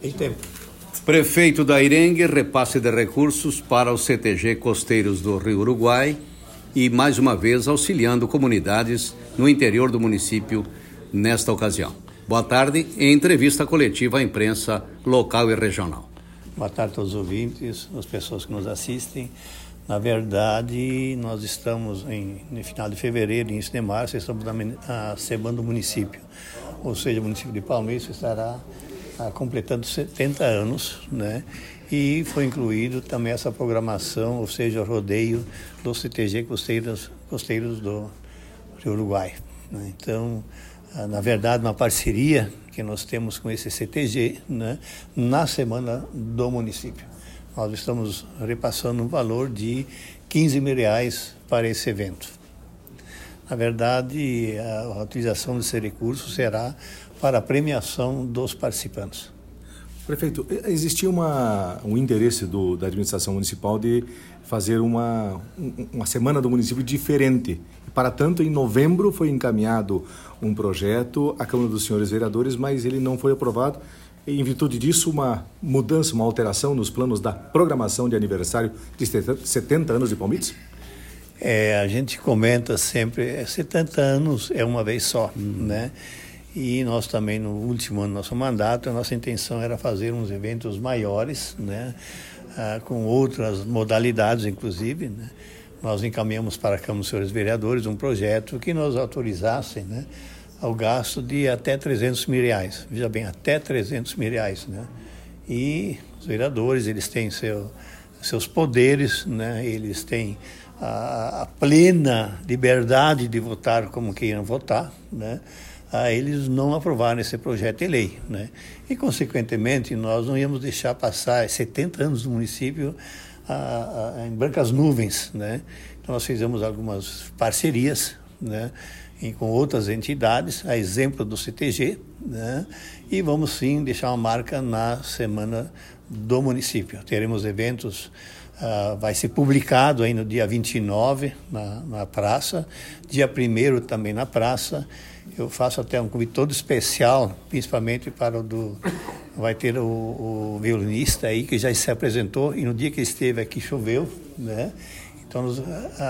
Em tempo. Prefeito da Irengue, repasse de recursos para o CTG Costeiros do Rio Uruguai e, mais uma vez, auxiliando comunidades no interior do município nesta ocasião. Boa tarde, em entrevista coletiva à imprensa local e regional. Boa tarde a todos os ouvintes, as pessoas que nos assistem. Na verdade, nós estamos no final de fevereiro, início de março, estamos na semana do município. Ou seja, o município de Palmeiras estará completando 70 anos, né? E foi incluído também essa programação, ou seja, o rodeio do CTG Costeiros do Rio Uruguai, né? Então, na verdade, uma parceria que nós temos com esse CTG, né, na semana do município. Nós estamos repassando um valor de R$15 mil para esse evento. Na verdade, a utilização desse recurso será para a premiação dos participantes. Prefeito, existia um interesse da administração municipal de fazer uma semana do município diferente. Para tanto, em novembro foi encaminhado um projeto à Câmara dos Senhores Vereadores, mas ele não foi aprovado. Em virtude disso, uma mudança, uma alteração nos planos da programação de aniversário de 70 anos de Palmitos? A gente comenta sempre, 70 anos é uma vez só, né? E nós também, no último ano do nosso mandato, a nossa intenção era fazer uns eventos maiores, né? Com outras modalidades, inclusive, né? Nós encaminhamos para a Câmara dos Senhores Vereadores um projeto que nos autorizasse, né, ao gasto de até R$300 mil. Veja bem, até R$300 mil, né? E os vereadores, eles têm seus poderes, né? Eles têm a plena liberdade de votar como queiram votar, né? Eles não aprovaram esse projeto de lei, né? E, consequentemente, nós não íamos deixar passar 70 anos do município em brancas nuvens, né? Então, nós fizemos algumas parcerias, né, com outras entidades, a exemplo do CTG, né? E vamos, sim, deixar uma marca na semana do município. Teremos eventos, vai ser publicado aí no dia 29 na praça, dia 1º também na praça. Eu faço até um convite todo especial, principalmente para vai ter o violinista aí, que já se apresentou, e no dia que esteve aqui choveu, né? Então, nós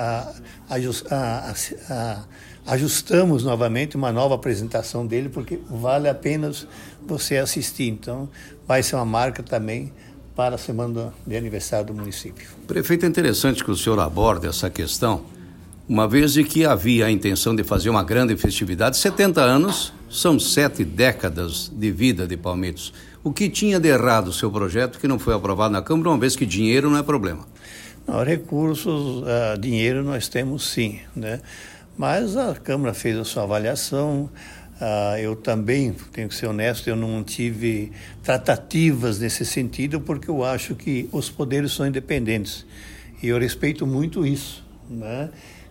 ajustamos novamente uma nova apresentação dele, porque vale a pena você assistir. Então, vai ser uma marca também para a semana de aniversário do município. Prefeito, é interessante que o senhor aborde essa questão, uma vez de que havia a intenção de fazer uma grande festividade. 70 anos são 7 décadas de vida de Palmitos. O que tinha de errado o seu projeto que não foi aprovado na Câmara, uma vez que dinheiro não é problema? Não, recursos, dinheiro nós temos sim, né? Mas a Câmara fez a sua avaliação. Eu também, tenho que ser honesto, eu não tive tratativas nesse sentido, porque eu acho que os poderes são independentes. E eu respeito muito isso, né?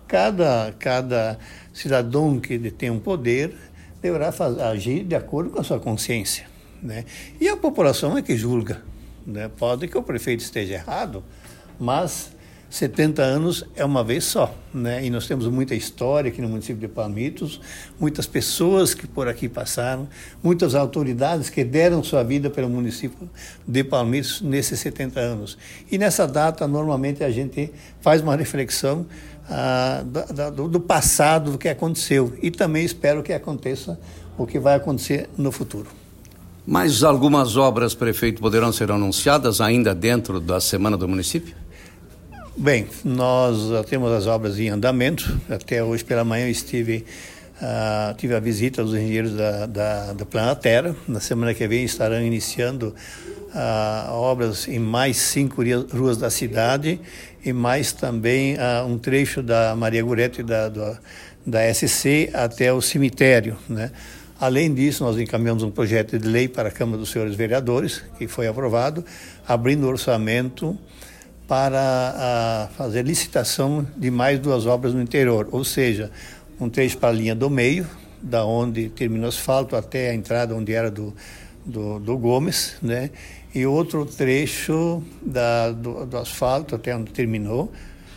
Cada cidadão que detém um poder deverá agir de acordo com a sua consciência, né? E a população é que julga, né? Pode que o prefeito esteja errado, mas 70 anos é uma vez só, né? E nós temos muita história aqui no município de Palmitos, muitas pessoas que por aqui passaram, muitas autoridades que deram sua vida pelo município de Palmitos nesses 70 anos. E nessa data, normalmente, a gente faz uma reflexão do passado, do que aconteceu. E também espero que aconteça o que vai acontecer no futuro. Mas algumas obras, prefeito, poderão ser anunciadas ainda dentro da Semana do Município? Bem, nós temos as obras em andamento. Até hoje pela manhã eu tive a visita dos engenheiros da Planatera. Na semana que vem estarão iniciando obras em mais 5 ruas da cidade e mais também um trecho da Maria Goretti da SC até o cemitério, né? Além disso, nós encaminhamos um projeto de lei para a Câmara dos Senhores Vereadores, que foi aprovado, abrindo orçamento para fazer licitação de mais 2 obras no interior, ou seja, um trecho para a linha do meio, da onde termina o asfalto até a entrada onde era do Gomes, né? E outro trecho do asfalto até onde terminou,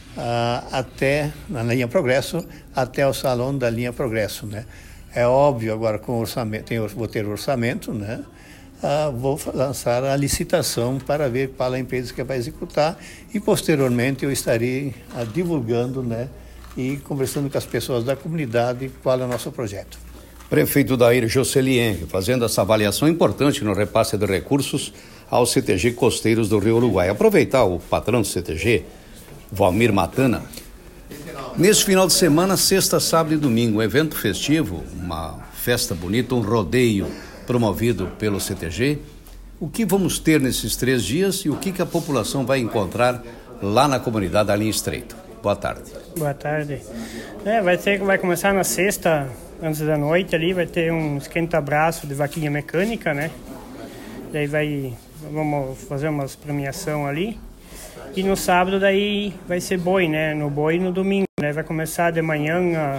até na linha Progresso, até o salão da linha Progresso, né? É óbvio agora com orçamento, vou ter orçamento, né? vou lançar a licitação para ver qual a empresa que vai executar e posteriormente eu estarei divulgando, né, e conversando com as pessoas da comunidade qual é o nosso projeto. Prefeito Dair Jocelyn, fazendo essa avaliação importante no repasse de recursos ao CTG Costeiros do Rio Uruguai. Aproveitar o patrão do CTG, Valmir Matana. Nesse final de semana, sexta, sábado e domingo, um evento festivo, uma festa bonita, um rodeio promovido pelo CTG. O que vamos ter nesses 3 dias e o que a população vai encontrar lá na comunidade da Linha Estreito? Boa tarde. Boa tarde. Vai começar na sexta, antes da noite ali, vai ter um esquenta-braço de vaquinha mecânica, né? Daí vamos fazer umas premiação ali. E no sábado daí vai ser boi, né? No boi e no domingo, né? Vai começar de manhã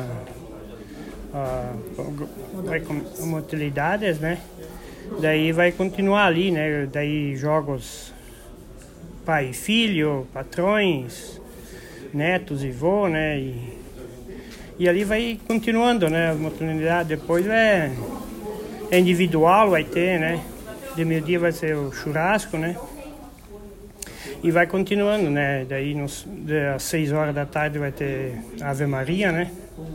com utilidades, né? Daí vai continuar ali, né? Daí jogos pai e filho, patrões, netos e vô, né? E ali vai continuando, né? A oportunidade depois é individual, vai ter, né? De meio-dia vai ser o churrasco, né? E vai continuando, né? Daí às 6 horas da tarde vai ter Ave Maria, né?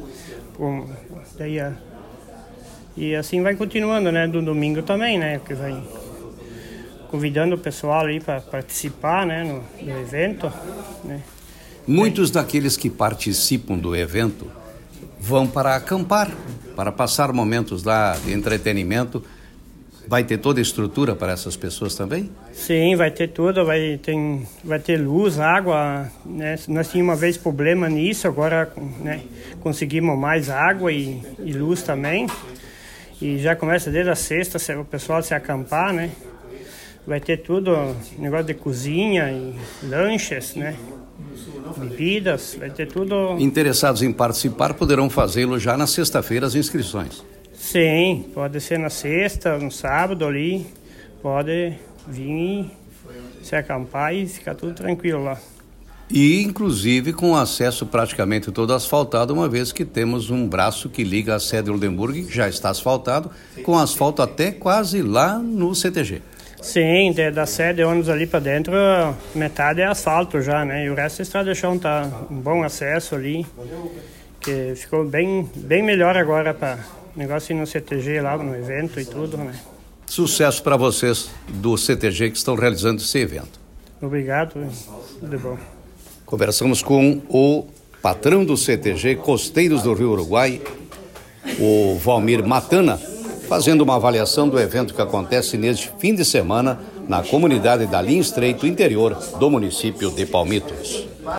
E assim vai continuando, né? Do domingo também, né? Que vai convidando o pessoal aí para participar, né? No evento, né? Muitos daqueles que participam do evento vão para acampar, para passar momentos lá de entretenimento. Vai ter toda a estrutura para essas pessoas também? Sim, vai ter tudo, vai ter luz, água, né? Nós tínhamos uma vez problema nisso, agora, né, conseguimos mais água e luz também. E já começa desde a sexta o pessoal se acampar, né? Vai ter tudo, negócio de cozinha e lanches, né? Bebidas, vai ter tudo. Interessados em participar poderão fazê-lo já na sexta-feira as inscrições. Sim, pode ser na sexta, no sábado ali, pode vir se acampar e ficar tudo tranquilo lá. E inclusive com acesso praticamente todo asfaltado, uma vez que temos um braço que liga a sede Oldenburg, que já está asfaltado, com asfalto até quase lá no CTG. Sim, da sede ônibus ali para dentro, metade é asfalto já, né? E o resto da estrada de chão tá um bom acesso ali, que ficou bem melhor agora para negócio ir no CTG lá no evento e tudo, né? Sucesso para vocês do CTG que estão realizando esse evento. Obrigado, tudo bom. Conversamos com o patrão do CTG Costeiros do Rio Uruguai, o Valmir Matana, fazendo uma avaliação do evento que acontece neste fim de semana na comunidade da Linha Estreito, interior do município de Palmitos.